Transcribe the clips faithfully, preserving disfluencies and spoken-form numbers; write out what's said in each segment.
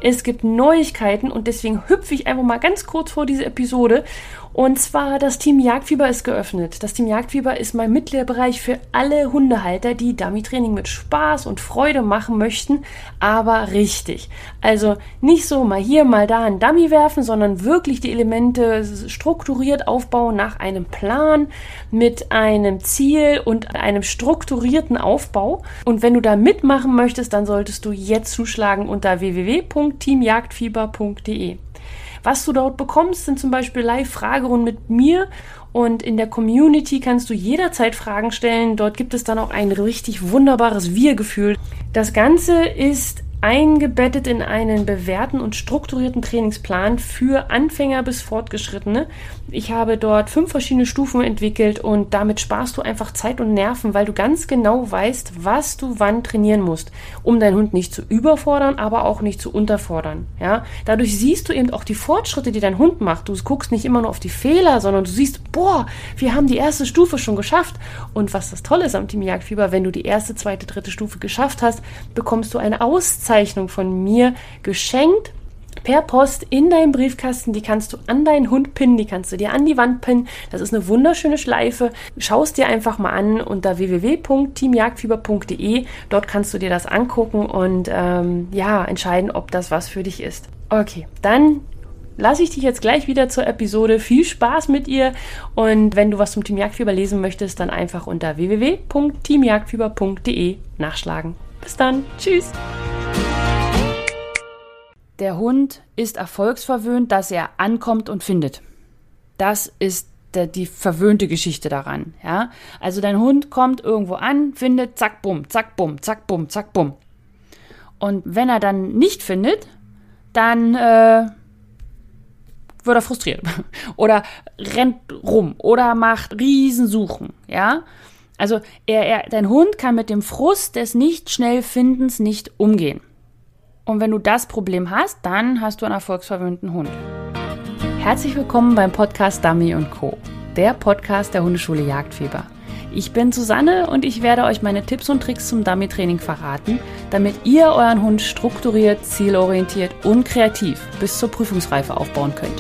Es gibt Neuigkeiten und deswegen hüpfe ich einfach mal ganz kurz vor diese Episode. Und zwar, das Team Jagdfieber ist geöffnet. Das Team Jagdfieber ist mein Mitgliederbereich für alle Hundehalter, die Dummy-Training mit Spaß und Freude machen möchten, aber richtig. Also nicht so mal hier, mal da ein Dummy werfen, sondern wirklich die Elemente strukturiert aufbauen nach einem Plan, mit einem Ziel und einem strukturierten Aufbau. Und wenn du da mitmachen möchtest, dann solltest du jetzt zuschlagen unter w w w punkt team jagdfieber punkt d e. Was du dort bekommst, sind zum Beispiel Live-Fragerunden mit mir und in der Community kannst du jederzeit Fragen stellen. Dort gibt es dann auch ein richtig wunderbares Wir-Gefühl. Das Ganze ist eingebettet in einen bewährten und strukturierten Trainingsplan für Anfänger bis Fortgeschrittene. Ich habe dort fünf verschiedene Stufen entwickelt und damit sparst du einfach Zeit und Nerven, weil du ganz genau weißt, was du wann trainieren musst, um deinen Hund nicht zu überfordern, aber auch nicht zu unterfordern. Ja? Dadurch siehst du eben auch die Fortschritte, die dein Hund macht. Du guckst nicht immer nur auf die Fehler, sondern du siehst, boah, wir haben die erste Stufe schon geschafft. Und was das Tolle ist am Team Jagdfieber, wenn du die erste, zweite, dritte Stufe geschafft hast, bekommst du eine Auszeichnung von mir geschenkt per Post in deinem Briefkasten. Die kannst du an deinen Hund pinnen, die kannst du dir an die Wand pinnen. Das ist eine wunderschöne Schleife. Schau es dir einfach mal an unter w w w punkt team jagdfieber punkt d e. Dort kannst du dir das angucken und ähm, ja, entscheiden, ob das was für dich ist. Okay, dann lasse ich dich jetzt gleich wieder zur Episode. Viel Spaß mit ihr und wenn du was zum Team Jagdfieber lesen möchtest, dann einfach unter w w w punkt team jagdfieber punkt d e nachschlagen. Bis dann. Tschüss. Der Hund ist erfolgsverwöhnt, dass er ankommt und findet. Das ist der, die verwöhnte Geschichte daran. Ja? Also dein Hund kommt irgendwo an, findet, zack, bumm, zack, bumm, zack, bumm, zack, bumm. Und wenn er dann nicht findet, dann äh, wird er frustriert. Oder rennt rum oder macht Riesensuchen. Ja? Also er, er, dein Hund kann mit dem Frust des Nicht-Schnell-Findens nicht umgehen. Und wenn du das Problem hast, dann hast du einen erfolgsverwöhnten Hund. Herzlich willkommen beim Podcast Dummy und Co., der Podcast der Hundeschule Jagdfieber. Ich bin Susanne und ich werde euch meine Tipps und Tricks zum Dummy-Training verraten, damit ihr euren Hund strukturiert, zielorientiert und kreativ bis zur Prüfungsreife aufbauen könnt.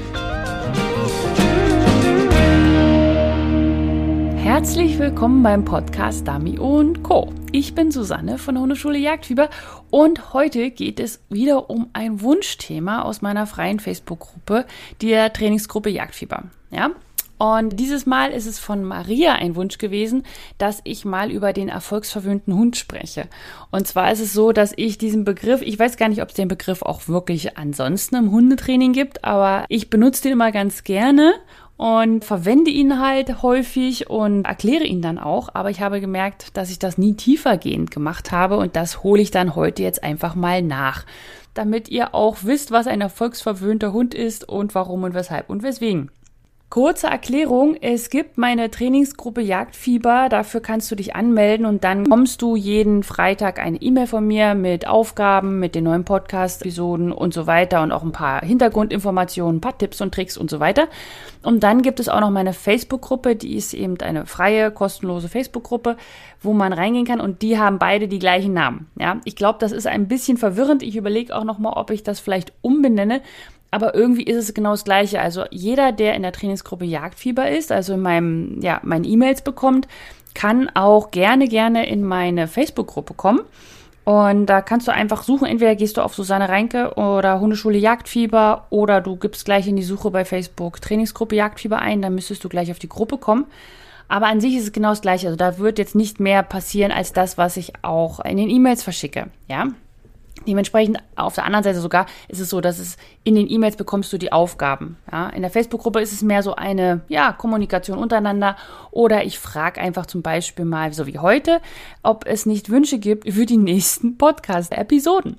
Herzlich willkommen beim Podcast Dummy und Co. Ich bin Susanne von der Hundeschule Jagdfieber und heute geht es wieder um ein Wunschthema aus meiner freien Facebook-Gruppe, der Trainingsgruppe Jagdfieber. Ja? Und dieses Mal ist es von Maria ein Wunsch gewesen, dass ich mal über den erfolgsverwöhnten Hund spreche. Und zwar ist es so, dass ich diesen Begriff, ich weiß gar nicht, ob es den Begriff auch wirklich ansonsten im Hundetraining gibt, aber ich benutze den immer ganz gerne und verwende ihn halt häufig und erkläre ihn dann auch. Aber ich habe gemerkt, dass ich das nie tiefergehend gemacht habe und das hole ich dann heute jetzt einfach mal nach, damit ihr auch wisst, was ein erfolgsverwöhnter Hund ist und warum und weshalb und weswegen. Kurze Erklärung, es gibt meine Trainingsgruppe Jagdfieber, dafür kannst du dich anmelden und dann bekommst du jeden Freitag eine E-Mail von mir mit Aufgaben, mit den neuen Podcast-Episoden und so weiter und auch ein paar Hintergrundinformationen, ein paar Tipps und Tricks und so weiter. Und dann gibt es auch noch meine Facebook-Gruppe, die ist eben eine freie, kostenlose Facebook-Gruppe, wo man reingehen kann und die haben beide die gleichen Namen. Ja, ich glaube, das ist ein bisschen verwirrend. Ich überlege auch nochmal, ob ich das vielleicht umbenenne. Aber irgendwie ist es genau das Gleiche. Also jeder, der in der Trainingsgruppe Jagdfieber ist, also in meinem, ja, meine E-Mails bekommt, kann auch gerne, gerne in meine Facebook-Gruppe kommen. Und da kannst du einfach suchen, entweder gehst du auf Susanne Reinke oder Hundeschule Jagdfieber oder du gibst gleich in die Suche bei Facebook Trainingsgruppe Jagdfieber ein, dann müsstest du gleich auf die Gruppe kommen. Aber an sich ist es genau das Gleiche. Also da wird jetzt nicht mehr passieren als das, was ich auch in den E-Mails verschicke, ja. Dementsprechend auf der anderen Seite sogar ist es so, dass es in den E-Mails bekommst du die Aufgaben. Ja? In der Facebook-Gruppe ist es mehr so eine ja, Kommunikation untereinander oder ich frage einfach zum Beispiel mal, so wie heute, ob es nicht Wünsche gibt für die nächsten Podcast-Episoden.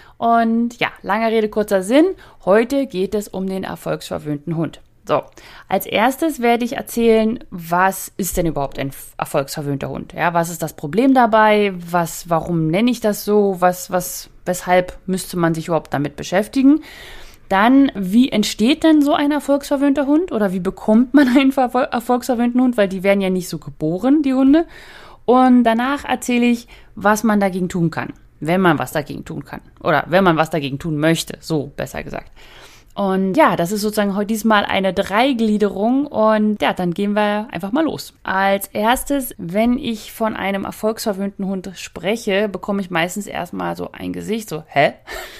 Und ja, langer Rede, kurzer Sinn, heute geht es um den erfolgsverwöhnten Hund. So, als erstes werde ich erzählen, was ist denn überhaupt ein erfolgsverwöhnter Hund? Ja, was ist das Problem dabei? Was, warum nenne ich das so? Was, was, weshalb müsste man sich überhaupt damit beschäftigen? Dann, wie entsteht denn so ein erfolgsverwöhnter Hund? Oder wie bekommt man einen erfolgsverwöhnten Hund? Weil die werden ja nicht so geboren, die Hunde. Und danach erzähle ich, was man dagegen tun kann. wenn man was dagegen tun kann. Oder wenn man was dagegen tun möchte, so besser gesagt. Und ja, das ist sozusagen heute diesmal eine Dreigliederung und ja, dann gehen wir einfach mal los. Als erstes, wenn ich von einem erfolgsverwöhnten Hund spreche, bekomme ich meistens erstmal so ein Gesicht, so, hä?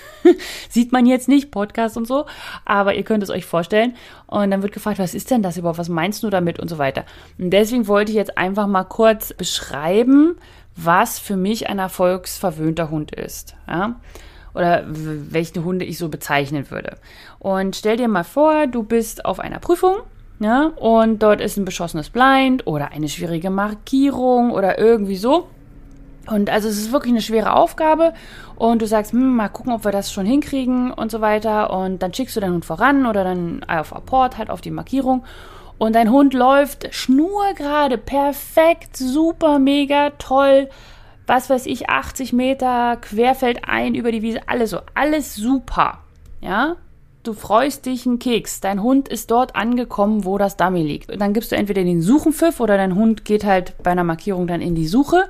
Sieht man jetzt nicht, Podcast und so, aber ihr könnt es euch vorstellen. Und dann wird gefragt, was ist denn das überhaupt, was meinst du damit und so weiter. Und deswegen wollte ich jetzt einfach mal kurz beschreiben, was für mich ein erfolgsverwöhnter Hund ist, ja? Oder welche Hunde ich so bezeichnen würde. Und stell dir mal vor, du bist auf einer Prüfung, ja, und dort ist ein beschossenes Blind oder eine schwierige Markierung oder irgendwie so. Und also es ist wirklich eine schwere Aufgabe und du sagst, hm, mal gucken, ob wir das schon hinkriegen und so weiter. Und dann schickst du deinen Hund voran oder dann auf Apport, halt auf die Markierung. Und dein Hund läuft schnurgerade, perfekt, super, mega, toll, was weiß ich, achtzig Meter, querfeldein über die Wiese, alles so, alles super, ja. Du freust dich einen Keks, dein Hund ist dort angekommen, wo das Dummy liegt. Und dann gibst du entweder den Suchenpfiff oder dein Hund geht halt bei einer Markierung dann in die Suche.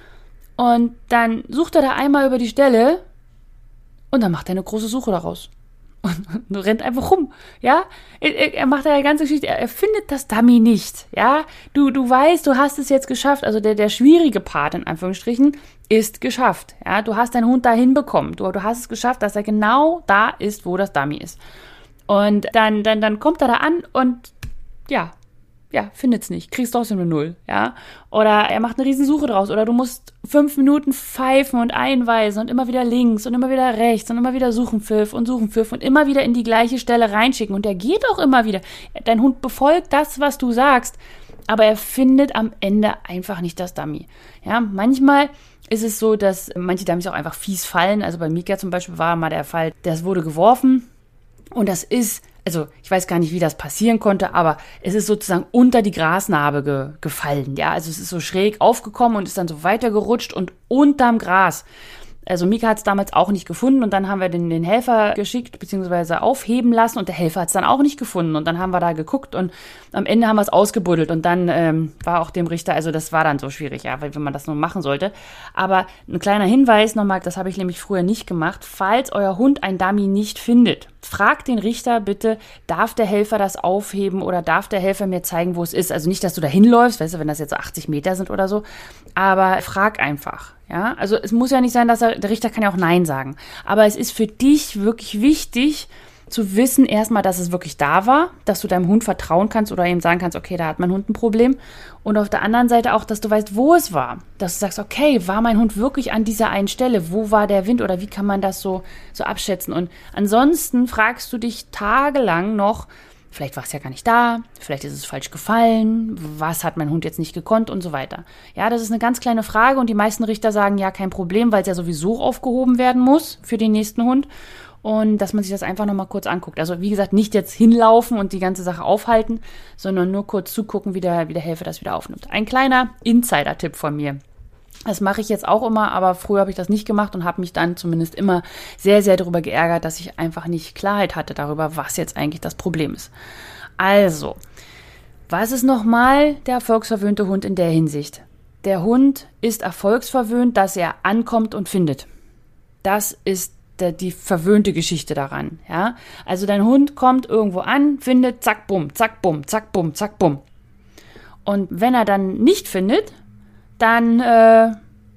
Und dann sucht er da einmal über die Stelle und dann macht er eine große Suche daraus. Und rennt einfach rum, ja. Er, er macht eine ganze Geschichte, er, er findet das Dummy nicht, ja. Du, du weißt, du hast es jetzt geschafft, also der, der schwierige Part in Anführungsstrichen ist geschafft, ja. Du hast deinen Hund da hinbekommen, du, du hast es geschafft, dass er genau da ist, wo das Dummy ist. Und dann, dann, dann kommt er da an und ja, ja, findet's nicht, kriegst trotzdem eine Null, ja. Oder er macht eine Riesensuche draus, oder du musst fünf Minuten pfeifen und einweisen und immer wieder links und immer wieder rechts und immer wieder Suchenpfiff und Suchenpfiff und immer wieder in die gleiche Stelle reinschicken und er geht auch immer wieder. Dein Hund befolgt das, was du sagst, aber er findet am Ende einfach nicht das Dummy. Ja, manchmal ist es so, dass manche Dummies auch einfach fies fallen, also bei Mika zum Beispiel war mal der Fall, das wurde geworfen und das ist Also ich weiß gar nicht, wie das passieren konnte, aber es ist sozusagen unter die Grasnarbe ge- gefallen. Ja, also es ist so schräg aufgekommen und ist dann so weitergerutscht und unterm Gras. Also Mika hat es damals auch nicht gefunden und dann haben wir den, den Helfer geschickt bzw. aufheben lassen und der Helfer hat es dann auch nicht gefunden und dann haben wir da geguckt und am Ende haben wir es ausgebuddelt und dann ähm, war auch dem Richter, also das war dann so schwierig, ja, weil wenn man das nur machen sollte. Aber ein kleiner Hinweis nochmal, das habe ich nämlich früher nicht gemacht, falls euer Hund ein Dummy nicht findet, fragt den Richter bitte, darf der Helfer das aufheben oder darf der Helfer mir zeigen, wo es ist? Also nicht, dass du da hinläufst, weißt du, wenn das jetzt so achtzig Meter sind oder so, aber frag einfach. Ja, also es muss ja nicht sein, dass er, der Richter kann ja auch Nein sagen. Aber es ist für dich wirklich wichtig zu wissen erstmal, dass es wirklich da war, dass du deinem Hund vertrauen kannst oder ihm sagen kannst, okay, da hat mein Hund ein Problem. Und auf der anderen Seite auch, dass du weißt, wo es war. Dass du sagst, okay, war mein Hund wirklich an dieser einen Stelle? Wo war der Wind oder wie kann man das so, so abschätzen? Und ansonsten fragst du dich tagelang noch, vielleicht war es ja gar nicht da, vielleicht ist es falsch gefallen, was hat mein Hund jetzt nicht gekonnt und so weiter. Ja, das ist eine ganz kleine Frage und die meisten Richter sagen, ja, kein Problem, weil es ja sowieso aufgehoben werden muss für den nächsten Hund und dass man sich das einfach nochmal kurz anguckt. Also wie gesagt, nicht jetzt hinlaufen und die ganze Sache aufhalten, sondern nur kurz zugucken, wie der, wie der Helfer das wieder aufnimmt. Ein kleiner Insider-Tipp von mir. Das mache ich jetzt auch immer, aber früher habe ich das nicht gemacht und habe mich dann zumindest immer sehr, sehr darüber geärgert, dass ich einfach nicht Klarheit hatte darüber, was jetzt eigentlich das Problem ist. Also, was ist nochmal der erfolgsverwöhnte Hund in der Hinsicht? Der Hund ist erfolgsverwöhnt, dass er ankommt und findet. Das ist der, die verwöhnte Geschichte daran. Ja? Also dein Hund kommt irgendwo an, findet, zack, bumm, zack, bumm, zack, bumm, zack, bumm. Und wenn er dann nicht findet, dann äh,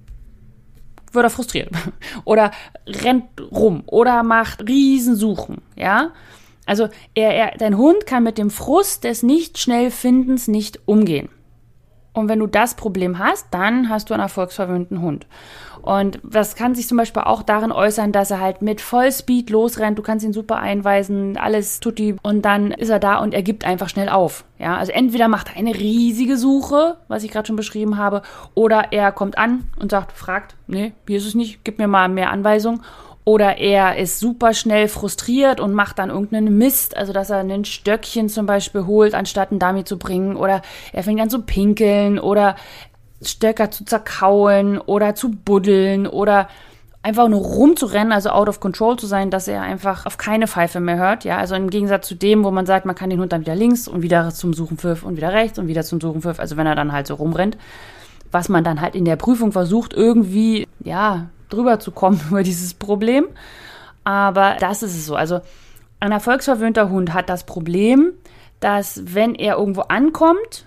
wird er frustriert oder rennt rum oder macht Riesensuchen, ja. Also er, er, dein Hund kann mit dem Frust des Nicht-Schnell-Findens nicht umgehen. Und wenn du das Problem hast, dann hast du einen erfolgsverwöhnten Hund. Und das kann sich zum Beispiel auch darin äußern, dass er halt mit Vollspeed losrennt. Du kannst ihn super einweisen, alles tutti. Und dann ist er da und er gibt einfach schnell auf. Ja, also entweder macht er eine riesige Suche, was ich gerade schon beschrieben habe, oder er kommt an und sagt, fragt, nee, hier ist es nicht, gib mir mal mehr Anweisungen. Oder er ist super schnell frustriert und macht dann irgendeinen Mist, also dass er ein Stöckchen zum Beispiel holt, anstatt einen Dummy zu bringen. Oder er fängt an zu pinkeln oder Stöcker zu zerkauen oder zu buddeln oder einfach nur rumzurennen, also out of control zu sein, dass er einfach auf keine Pfeife mehr hört. Ja, also im Gegensatz zu dem, wo man sagt, man kann den Hund dann wieder links und wieder zum Suchenpfiff und wieder rechts und wieder zum Suchenpfiff, also wenn er dann halt so rumrennt. Was man dann halt in der Prüfung versucht, irgendwie, ja, drüber zu kommen über dieses Problem. Aber das ist es so. Also ein erfolgsverwöhnter Hund hat das Problem, dass wenn er irgendwo ankommt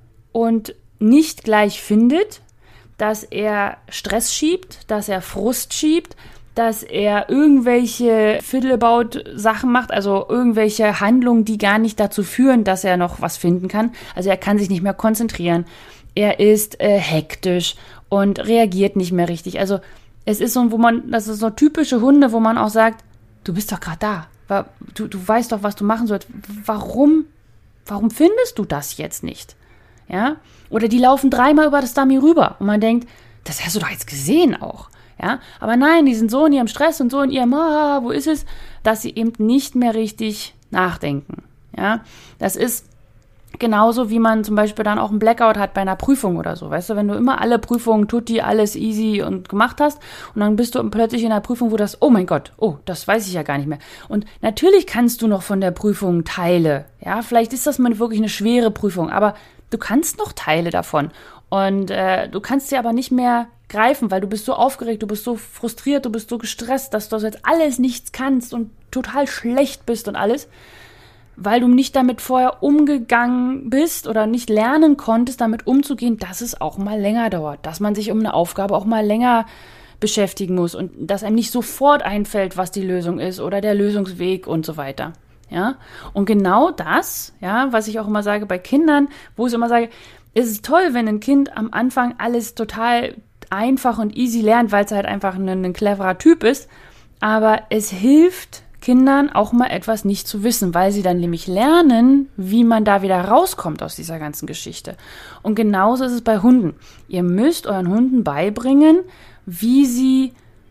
und nicht gleich findet, dass er Stress schiebt, dass er Frust schiebt, dass er irgendwelche Fiddleabout-Sachen macht, also irgendwelche Handlungen, die gar nicht dazu führen, dass er noch was finden kann. Also er kann sich nicht mehr konzentrieren. Er ist äh, hektisch und reagiert nicht mehr richtig. Also es ist so, wo man, das ist so typische Hunde, wo man auch sagt, du bist doch gerade da. Du, du weißt doch, was du machen sollst. Warum, warum findest du das jetzt nicht? Ja? Oder die laufen dreimal über das Dummy rüber und man denkt, das hast du doch jetzt gesehen auch. Ja? Aber nein, die sind so in ihrem Stress und so in ihrem, ah, wo ist es, dass sie eben nicht mehr richtig nachdenken. Ja? Das ist genauso, wie man zum Beispiel dann auch einen Blackout hat bei einer Prüfung oder so. Weißt du, wenn du immer alle Prüfungen, tutti, alles easy und gemacht hast und dann bist du plötzlich in einer Prüfung, wo das, oh mein Gott, oh, das weiß ich ja gar nicht mehr. Und natürlich kannst du noch von der Prüfung Teile. Ja, vielleicht ist das mal wirklich eine schwere Prüfung, aber du kannst noch Teile davon. Und äh, du kannst sie aber nicht mehr greifen, weil du bist so aufgeregt, du bist so frustriert, du bist so gestresst, dass du jetzt alles nichts kannst und total schlecht bist und alles, weil du nicht damit vorher umgegangen bist oder nicht lernen konntest, damit umzugehen, dass es auch mal länger dauert, dass man sich um eine Aufgabe auch mal länger beschäftigen muss und dass einem nicht sofort einfällt, was die Lösung ist oder der Lösungsweg und so weiter. Ja? Und genau das, ja, was ich auch immer sage bei Kindern, wo ich immer sage, es ist toll, wenn ein Kind am Anfang alles total einfach und easy lernt, weil es halt einfach ein, ein cleverer Typ ist, aber es hilft Kindern auch mal etwas nicht zu wissen, weil sie dann nämlich lernen, wie man da wieder rauskommt aus dieser ganzen Geschichte. Und genauso ist es bei Hunden. Ihr müsst euren Hunden beibringen, wie sie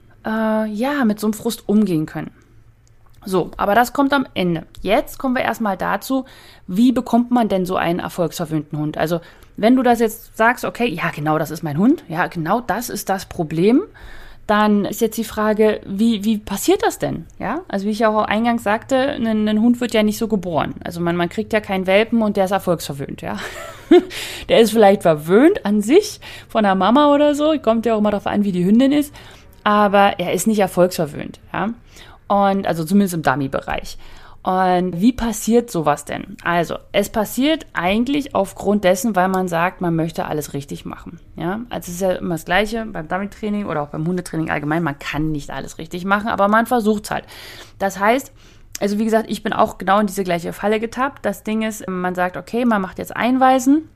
äh, ja mit so einem Frust umgehen können. So, aber das kommt am Ende. Jetzt kommen wir erstmal dazu, wie bekommt man denn so einen erfolgsverwöhnten Hund? Also, wenn du das jetzt sagst, okay, ja, genau, das ist mein Hund, ja, genau das ist das Problem, dann ist jetzt die Frage, wie, wie passiert das denn? Ja, also wie ich auch eingangs sagte, ein, ein Hund wird ja nicht so geboren. Also man, man kriegt ja keinen Welpen und der ist erfolgsverwöhnt, ja. Der ist vielleicht verwöhnt an sich von der Mama oder so, kommt ja auch immer darauf an, wie die Hündin ist, aber er ist nicht erfolgsverwöhnt, ja. Und also zumindest im Dummy-Bereich. Und wie passiert sowas denn? Also, es passiert eigentlich aufgrund dessen, weil man sagt, man möchte alles richtig machen. Ja, also es ist ja immer das Gleiche beim Dummy-Training oder auch beim Hundetraining allgemein. Man kann nicht alles richtig machen, aber man versucht es halt. Das heißt, also wie gesagt, ich bin auch genau in diese gleiche Falle getappt. Das Ding ist, man sagt, okay, man macht jetzt Einweisen.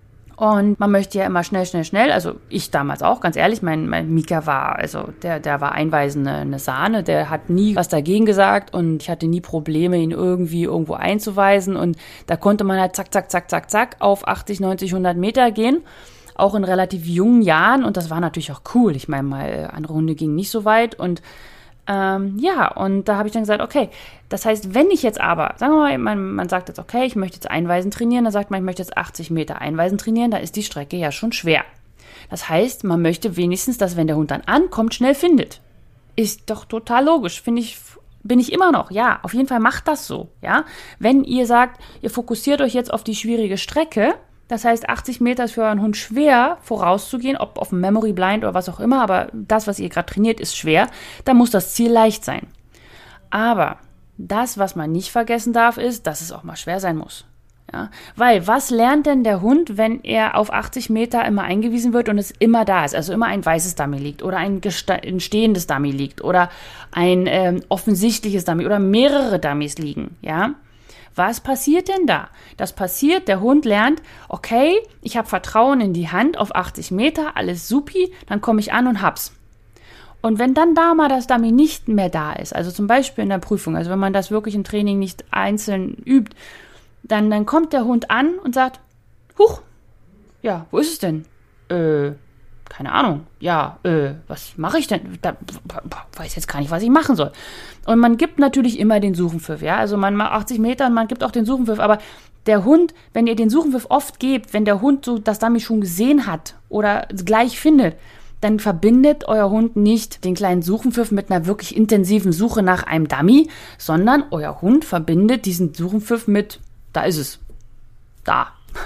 Und man möchte ja immer schnell, schnell, schnell, also ich damals auch, ganz ehrlich, mein, mein Mika war, also der, der war einweisen eine, eine Sahne, der hat nie was dagegen gesagt und ich hatte nie Probleme, ihn irgendwie irgendwo einzuweisen und da konnte man halt zack, zack, zack, zack, zack auf achtzig, neunzig, hundert Meter gehen, auch in relativ jungen Jahren und das war natürlich auch cool. Ich meine mal, andere Hunde gingen nicht so weit und Ähm, ja, und da habe ich dann gesagt, okay, das heißt, wenn ich jetzt aber, sagen wir mal, man, man sagt jetzt, okay, ich möchte jetzt Einweisen trainieren, dann sagt man, ich möchte jetzt achtzig Meter Einweisen trainieren, da ist die Strecke ja schon schwer. Das heißt, man möchte wenigstens, dass wenn der Hund dann ankommt, schnell findet. Ist doch total logisch, finde ich, bin ich immer noch, ja, auf jeden Fall macht das so, ja. Wenn ihr sagt, ihr fokussiert euch jetzt auf die schwierige Strecke, das heißt, achtzig Meter ist für euren Hund schwer, vorauszugehen, ob auf dem Memory Blind oder was auch immer, aber das, was ihr gerade trainiert, ist schwer. Da muss das Ziel leicht sein. Aber das, was man nicht vergessen darf, ist, dass es auch mal schwer sein muss. Ja? Weil, was lernt denn der Hund, wenn er auf achtzig Meter immer eingewiesen wird und es immer da ist? Also immer ein weißes Dummy liegt oder ein, gesta- ein stehendes Dummy liegt oder ein ähm, offensichtliches Dummy oder mehrere Dummies liegen, ja? Was passiert denn da? Das passiert, der Hund lernt, okay, ich habe Vertrauen in die Hand auf achtzig Meter, alles supi, dann komme ich an und hab's. Und wenn dann da mal das Dummy nicht mehr da ist, also zum Beispiel in der Prüfung, also wenn man das wirklich im Training nicht einzeln übt, dann, dann kommt der Hund an und sagt, huch, ja, wo ist es denn? Äh, keine Ahnung, ja, äh, was mache ich denn? Da, weiß jetzt gar nicht, was ich machen soll. Und man gibt natürlich immer den Suchenpfiff, ja, also man macht achtzig Meter und man gibt auch den Suchenpfiff, aber der Hund, wenn ihr den Suchenpfiff oft gebt, wenn der Hund so das Dummy schon gesehen hat oder gleich findet, dann verbindet euer Hund nicht den kleinen Suchenpfiff mit einer wirklich intensiven Suche nach einem Dummy, sondern euer Hund verbindet diesen Suchenpfiff mit, da ist es, da.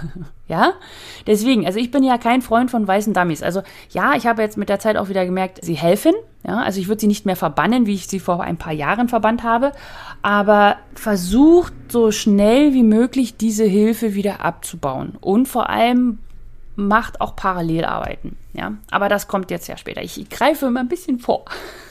Ja, deswegen, also ich bin ja kein Freund von weißen Dummies. Also ja, ich habe jetzt mit der Zeit auch wieder gemerkt, sie helfen. Ja, also ich würde sie nicht mehr verbannen, wie ich sie vor ein paar Jahren verbannt habe. Aber versucht so schnell wie möglich diese Hilfe wieder abzubauen. Und vor allem macht auch Parallelarbeiten. Ja, aber das kommt jetzt ja später. Ich, ich greife immer ein bisschen vor.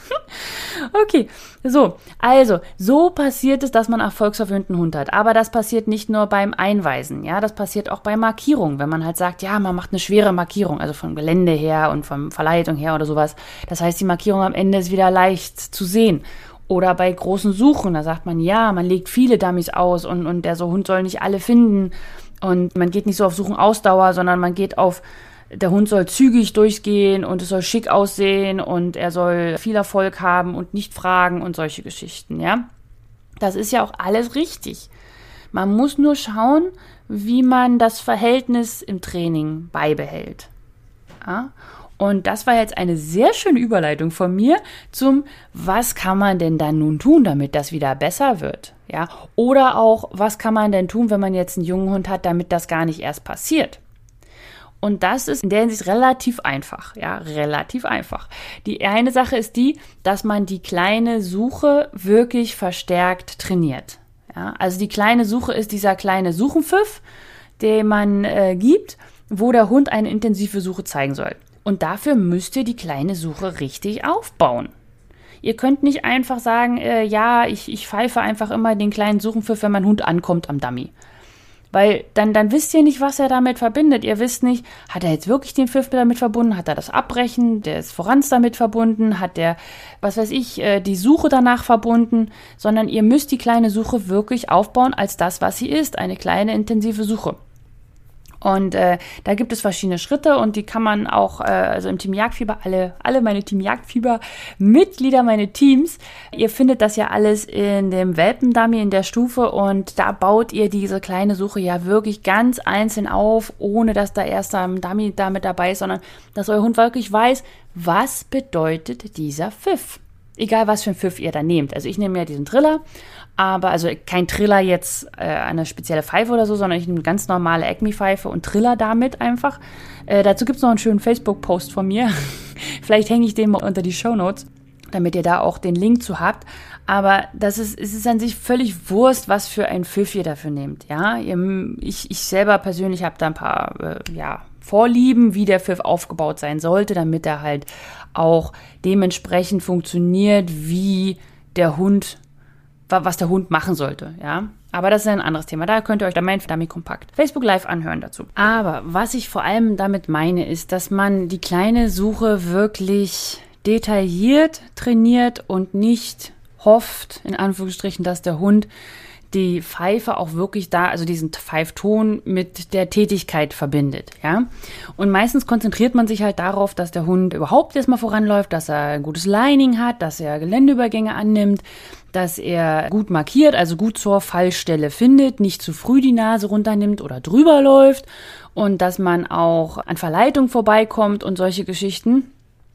Okay, so, also, so passiert es, dass man einen erfolgsverwöhnten Hund hat. Aber das passiert nicht nur beim Einweisen, ja, das passiert auch bei Markierung, wenn man halt sagt, ja, man macht eine schwere Markierung, also vom Gelände her und von Verleitung her oder sowas. Das heißt, die Markierung am Ende ist wieder leicht zu sehen. Oder bei großen Suchen, da sagt man, ja, man legt viele Dummies aus und, und der so Hund soll nicht alle finden. Und man geht nicht so auf Suchen-Ausdauer, sondern man geht auf, der Hund soll zügig durchgehen und es soll schick aussehen und er soll viel Erfolg haben und nicht fragen und solche Geschichten, ja. Das ist ja auch alles richtig. Man muss nur schauen, wie man das Verhältnis im Training beibehält. Ja? Und das war jetzt eine sehr schöne Überleitung von mir zum, was kann man denn dann nun tun, damit das wieder besser wird? Ja? Oder auch, was kann man denn tun, wenn man jetzt einen jungen Hund hat, damit das gar nicht erst passiert? Und das ist in der Hinsicht relativ einfach, ja, relativ einfach. Die eine Sache ist die, dass man die kleine Suche wirklich verstärkt trainiert. Ja, also die kleine Suche ist dieser kleine Suchenpfiff, den man äh, gibt, wo der Hund eine intensive Suche zeigen soll. Und dafür müsst ihr die kleine Suche richtig aufbauen. Ihr könnt nicht einfach sagen, äh, ja, ich, ich pfeife einfach immer den kleinen Suchenpfiff, wenn mein Hund ankommt am Dummy. Weil dann, dann wisst ihr nicht, was er damit verbindet. Ihr wisst nicht, hat er jetzt wirklich den Pfiff damit verbunden? Hat er das Abbrechen des Vorans damit verbunden? Hat der, was weiß ich, die Suche danach verbunden? Sondern ihr müsst die kleine Suche wirklich aufbauen als das, was sie ist. Eine kleine, intensive Suche. Und äh, da gibt es verschiedene Schritte und die kann man auch, äh, also im Team Jagdfieber, alle, alle meine Team Jagdfieber Mitglieder, meine Teams, ihr findet das ja alles in dem Welpendummy in der Stufe und da baut ihr diese kleine Suche ja wirklich ganz einzeln auf, ohne dass da erst ein Dummy da mit dabei ist, sondern dass euer Hund wirklich weiß, was bedeutet dieser Pfiff. Egal, was für einen Pfiff ihr da nehmt. Also ich nehme ja diesen Triller, aber also kein Triller jetzt äh, eine spezielle Pfeife oder so, sondern ich nehme eine ganz normale Acme-Pfeife und Triller damit einfach. Äh, dazu gibt es noch einen schönen Facebook-Post von mir. Vielleicht hänge ich den mal unter die Shownotes, damit ihr da auch den Link zu habt. Aber das ist, es ist an sich völlig Wurst, was für ein Pfiff ihr dafür nehmt. Ja, ihr, ich, ich selber persönlich habe da ein paar, äh, ja, Vorlieben, wie der Pfiff aufgebaut sein sollte, damit er halt auch dementsprechend funktioniert, wie der Hund, was der Hund machen sollte, ja. Aber das ist ein anderes Thema. Da könnt ihr euch da mein Dummy Kompakt Facebook Live anhören dazu. Aber was ich vor allem damit meine, ist, dass man die kleine Suche wirklich detailliert trainiert und nicht hofft, in Anführungsstrichen, dass der Hund die Pfeife auch wirklich da, also diesen Pfeifton mit der Tätigkeit verbindet, ja. Und meistens konzentriert man sich halt darauf, dass der Hund überhaupt erstmal voranläuft, dass er ein gutes Lining hat, dass er Geländeübergänge annimmt, dass er gut markiert, also gut zur Fallstelle findet, nicht zu früh die Nase runternimmt oder drüber läuft und dass man auch an Verleitung vorbeikommt und solche Geschichten.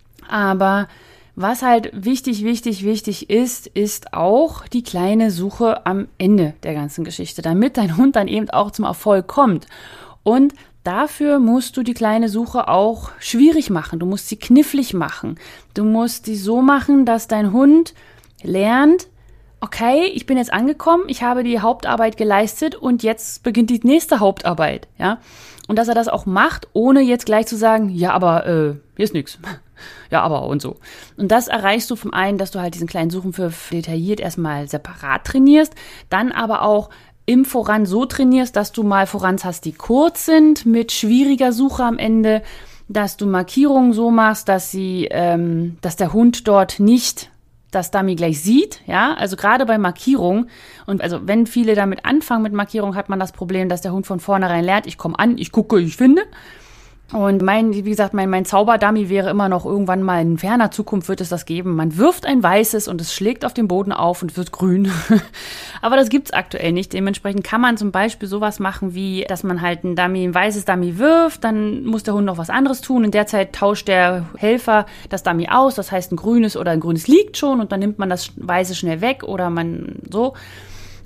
Aber was halt wichtig, wichtig, wichtig ist, ist auch die kleine Suche am Ende der ganzen Geschichte, damit dein Hund dann eben auch zum Erfolg kommt. Und dafür musst du die kleine Suche auch schwierig machen. Du musst sie knifflig machen. Du musst sie so machen, dass dein Hund lernt, okay, ich bin jetzt angekommen, ich habe die Hauptarbeit geleistet und jetzt beginnt die nächste Hauptarbeit, ja. Und dass er das auch macht, ohne jetzt gleich zu sagen, ja, aber äh, hier ist nix. Ja, aber und so. Und das erreichst du vom einen, dass du halt diesen kleinen Suchenpfiff detailliert erstmal separat trainierst, dann aber auch im Voran so trainierst, dass du mal Vorans hast, die kurz sind, mit schwieriger Suche am Ende, dass du Markierungen so machst, dass sie, ähm, dass der Hund dort nicht das Dummy gleich sieht, ja, also gerade bei Markierung und also wenn viele damit anfangen mit Markierung, hat man das Problem, dass der Hund von vornherein lernt, ich komme an, ich gucke, ich finde. Und mein, wie gesagt, mein, mein Zauberdummy wäre immer noch irgendwann mal in ferner Zukunft wird es das geben. Man wirft ein weißes und es schlägt auf den Boden auf und wird grün. Aber das gibt's aktuell nicht. Dementsprechend kann man zum Beispiel sowas machen wie, dass man halt ein Dummy, ein weißes Dummy wirft, dann muss der Hund noch was anderes tun. In der Zeit tauscht der Helfer das Dummy aus. Das heißt, ein grünes oder ein grünes liegt schon und dann nimmt man das weiße schnell weg oder man so.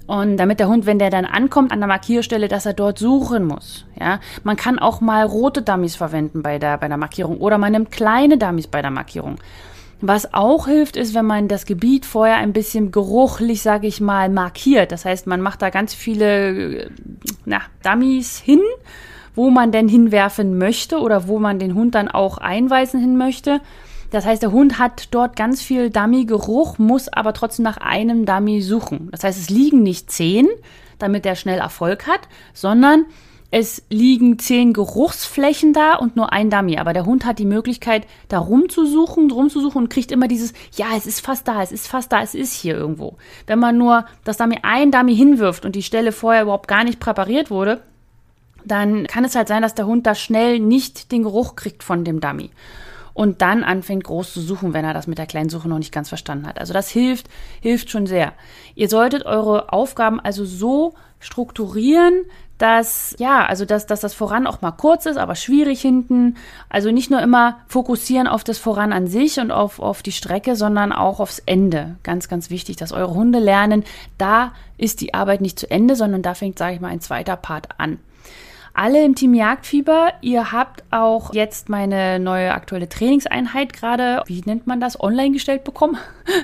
Und damit der Hund, wenn der dann ankommt an der Markierstelle, dass er dort suchen muss. Ja, man kann auch mal rote Dummies verwenden bei der, bei der Markierung oder man nimmt kleine Dummies bei der Markierung. Was auch hilft, ist, wenn man das Gebiet vorher ein bisschen geruchlich, sage ich mal, markiert. Das heißt, man macht da ganz viele na, Dummies hin, wo man denn hinwerfen möchte oder wo man den Hund dann auch einweisen hin möchte. Das heißt, der Hund hat dort ganz viel Dummy-Geruch, muss aber trotzdem nach einem Dummy suchen. Das heißt, es liegen nicht zehn, damit er schnell Erfolg hat, sondern es liegen zehn Geruchsflächen da und nur ein Dummy. Aber der Hund hat die Möglichkeit, da rumzusuchen, rumzusuchen und kriegt immer dieses, ja, es ist fast da, es ist fast da, es ist hier irgendwo. Wenn man nur das Dummy, ein Dummy hinwirft und die Stelle vorher überhaupt gar nicht präpariert wurde, dann kann es halt sein, dass der Hund da schnell nicht den Geruch kriegt von dem Dummy. Und dann anfängt groß zu suchen, wenn er das mit der kleinen Suche noch nicht ganz verstanden hat. Also das hilft, hilft schon sehr. Ihr solltet eure Aufgaben also so strukturieren, dass, ja, also dass, dass das Voran auch mal kurz ist, aber schwierig hinten. Also nicht nur immer fokussieren auf das Voran an sich und auf, auf die Strecke, sondern auch aufs Ende. Ganz, ganz wichtig, dass eure Hunde lernen, da ist die Arbeit nicht zu Ende, sondern da fängt, sage ich mal, ein zweiter Part an. Alle im Team Jagdfieber, ihr habt auch jetzt meine neue aktuelle Trainingseinheit gerade, wie nennt man das, online gestellt bekommen.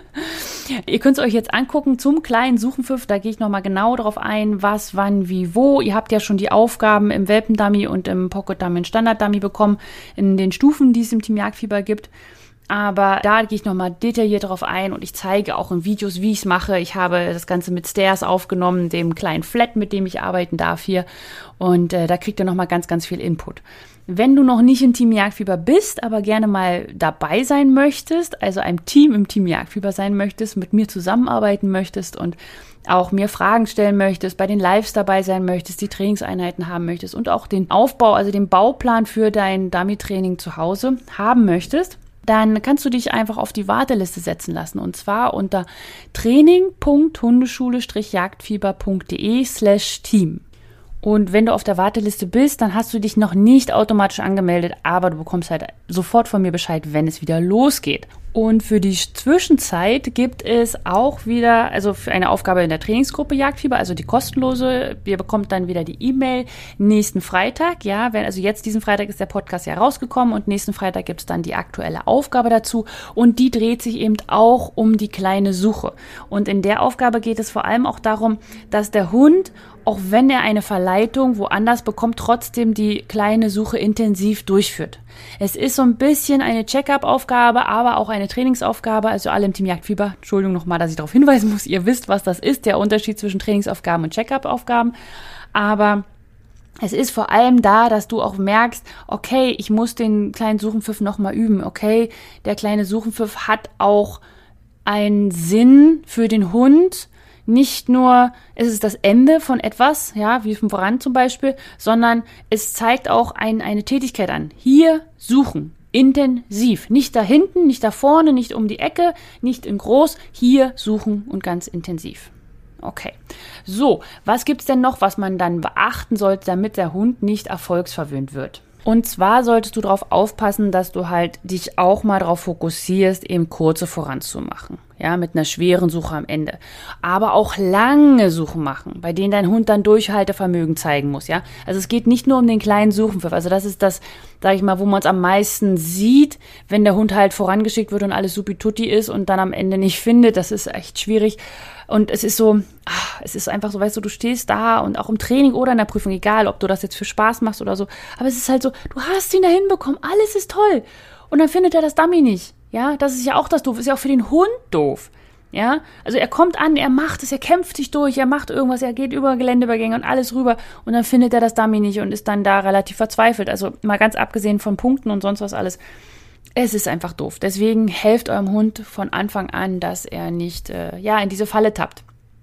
Ihr könnt es euch jetzt angucken zum kleinen Suchenpfiff, da gehe ich nochmal genau drauf ein, was, wann, wie, wo. Ihr habt ja schon die Aufgaben im Welpendummy und im Pocket Dummy und Standard Dummy bekommen, in den Stufen, die es im Team Jagdfieber gibt. Aber da gehe ich nochmal detailliert drauf ein und ich zeige auch in Videos, wie ich es mache. Ich habe das Ganze mit Stairs aufgenommen, dem kleinen Flat, mit dem ich arbeiten darf hier. Und äh, da kriegt ihr nochmal ganz, ganz viel Input. Wenn du noch nicht im Team Jagdfieber bist, aber gerne mal dabei sein möchtest, also einem Team im Team Jagdfieber sein möchtest, mit mir zusammenarbeiten möchtest und auch mir Fragen stellen möchtest, bei den Lives dabei sein möchtest, die Trainingseinheiten haben möchtest und auch den Aufbau, also den Bauplan für dein Dummy-Training zu Hause haben möchtest, dann kannst du dich einfach auf die Warteliste setzen lassen. Und zwar unter training.hundeschule-jagdfieber.de slash Team. Und wenn du auf der Warteliste bist, dann hast du dich noch nicht automatisch angemeldet, aber du bekommst halt sofort von mir Bescheid, wenn es wieder losgeht. Und für die Zwischenzeit gibt es auch wieder, also für eine Aufgabe in der Trainingsgruppe Jagdfieber, also die kostenlose, ihr bekommt dann wieder die E-Mail nächsten Freitag, ja, wenn, also jetzt diesen Freitag ist der Podcast ja rausgekommen und nächsten Freitag gibt es dann die aktuelle Aufgabe dazu und die dreht sich eben auch um die kleine Suche. Und in der Aufgabe geht es vor allem auch darum, dass der Hund, auch wenn er eine Verleitung woanders bekommt, trotzdem die kleine Suche intensiv durchführt. Es ist so ein bisschen eine Check-up-Aufgabe, aber auch eine Trainingsaufgabe, also alle im Team Jagdfieber. Entschuldigung nochmal, dass ich darauf hinweisen muss. Ihr wisst, was das ist, der Unterschied zwischen Trainingsaufgaben und Check-up-Aufgaben. Aber es ist vor allem da, dass du auch merkst, okay, ich muss den kleinen Suchenpfiff nochmal üben. Okay, der kleine Suchenpfiff hat auch einen Sinn für den Hund. Nicht nur ist es das Ende von etwas, ja, wie vom Voran zum Beispiel, sondern es zeigt auch ein, eine Tätigkeit an. Hier suchen, intensiv. Nicht da hinten, nicht da vorne, nicht um die Ecke, nicht in groß. Hier suchen und ganz intensiv. Okay. So, was gibt's denn noch, was man dann beachten sollte, damit der Hund nicht erfolgsverwöhnt wird? Und zwar solltest du darauf aufpassen, dass du halt dich auch mal darauf fokussierst, eben kurze voranzumachen. Ja, mit einer schweren Suche am Ende. Aber auch lange Suchen machen, bei denen dein Hund dann Durchhaltevermögen zeigen muss, ja. Also es geht nicht nur um den kleinen Suchenpfiff. Also das ist das, sage ich mal, wo man es am meisten sieht, wenn der Hund halt vorangeschickt wird und alles supi-tutti ist und dann am Ende nicht findet. Das ist echt schwierig. Und es ist so, ach, es ist einfach so, weißt du, du stehst da und auch im Training oder in der Prüfung, egal, ob du das jetzt für Spaß machst oder so. Aber es ist halt so, du hast ihn da hinbekommen, alles ist toll. Und dann findet er das Dummy nicht. Ja, das ist ja auch das Doof, ist ja auch für den Hund doof. Ja, also er kommt an, er macht es, er kämpft sich durch, er macht irgendwas, er geht über Geländeübergänge und alles rüber und dann findet er das Dummy nicht und ist dann da relativ verzweifelt. Also mal ganz abgesehen von Punkten und sonst was alles. Es ist einfach doof. Deswegen helft eurem Hund von Anfang an, dass er nicht äh, ja in diese Falle tappt.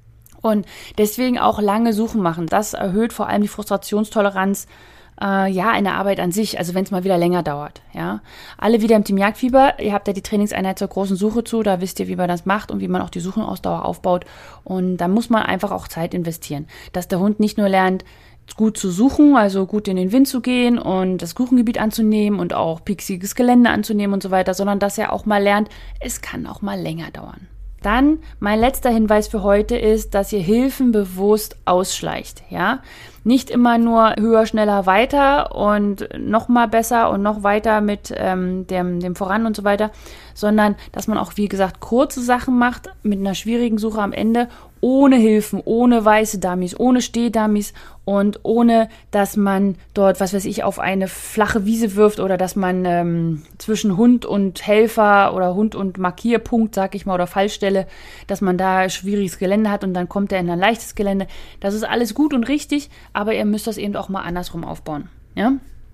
Und deswegen auch lange Suchen machen. Das erhöht vor allem die Frustrationstoleranz äh, ja in der Arbeit an sich, also wenn es mal wieder länger dauert. Ja, alle wieder im Team Jagdfieber. Ihr habt ja die Trainingseinheit zur großen Suche zu. Da wisst ihr, wie man das macht und wie man auch die Suchenausdauer aufbaut. Und da muss man einfach auch Zeit investieren, dass der Hund nicht nur lernt, gut zu suchen, also gut in den Wind zu gehen und das Suchengebiet anzunehmen und auch pixiges Gelände anzunehmen und so weiter, sondern dass er auch mal lernt, es kann auch mal länger dauern. Dann mein letzter Hinweis für heute ist, dass ihr Hilfen bewusst ausschleicht, ja. Nicht immer nur höher, schneller, weiter und noch mal besser und noch weiter mit ähm, dem, dem Voran und so weiter, sondern dass man auch, wie gesagt, kurze Sachen macht mit einer schwierigen Suche am Ende, ohne Hilfen, ohne weiße Dummies, ohne Stehdummies und ohne, dass man dort, was weiß ich, auf eine flache Wiese wirft oder dass man ähm, zwischen Hund und Helfer oder Hund und Markierpunkt, sag ich mal, oder Fallstelle, dass man da schwieriges Gelände hat und dann kommt er in ein leichtes Gelände. Das ist alles gut und richtig, aber ihr müsst das eben auch mal andersrum aufbauen. Ja?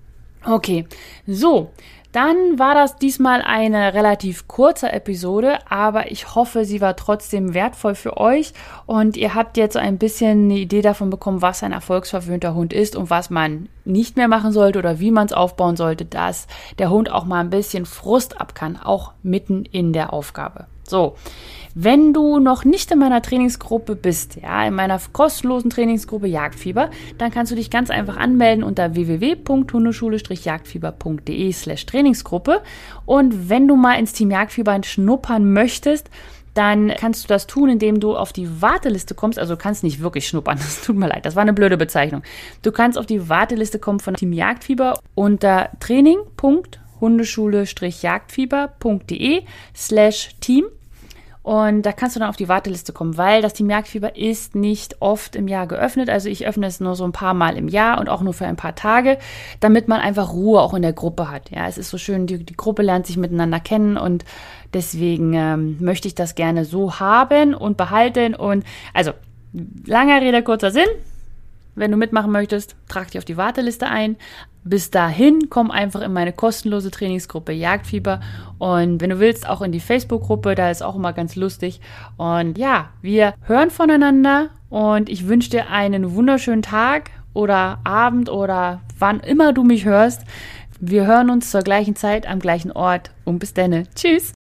Okay, so. Dann war das diesmal eine relativ kurze Episode, aber ich hoffe, sie war trotzdem wertvoll für euch und ihr habt jetzt so ein bisschen eine Idee davon bekommen, was ein erfolgsverwöhnter Hund ist und was man nicht mehr machen sollte oder wie man es aufbauen sollte, dass der Hund auch mal ein bisschen Frust ab kann, auch mitten in der Aufgabe. So, wenn du noch nicht in meiner Trainingsgruppe bist, ja, in meiner kostenlosen Trainingsgruppe Jagdfieber, dann kannst du dich ganz einfach anmelden unter w w w punkt hundeschule jagdfieber punkt d e slash Trainingsgruppe. Und wenn du mal ins Team Jagdfieber schnuppern möchtest, dann kannst du das tun, indem du auf die Warteliste kommst. Also du kannst nicht wirklich schnuppern, das tut mir leid, das war eine blöde Bezeichnung. Du kannst auf die Warteliste kommen von Team Jagdfieber unter training punkt hundeschule jagdfieber punkt d e slash team. Und da kannst du dann auf die Warteliste kommen, weil das Team Jagdfieber ist nicht oft im Jahr geöffnet. Also ich öffne es nur so ein paar Mal im Jahr und auch nur für ein paar Tage, damit man einfach Ruhe auch in der Gruppe hat. Ja, es ist so schön, die, die Gruppe lernt sich miteinander kennen und deswegen ähm, möchte ich das gerne so haben und behalten. Und also, langer Rede, kurzer Sinn. Wenn du mitmachen möchtest, trag dich auf die Warteliste ein. Bis dahin, komm einfach in meine kostenlose Trainingsgruppe Jagdfieber und wenn du willst, auch in die Facebook-Gruppe, da ist auch immer ganz lustig. Und ja, wir hören voneinander und ich wünsche dir einen wunderschönen Tag oder Abend oder wann immer du mich hörst. Wir hören uns zur gleichen Zeit am gleichen Ort und bis denne. Tschüss!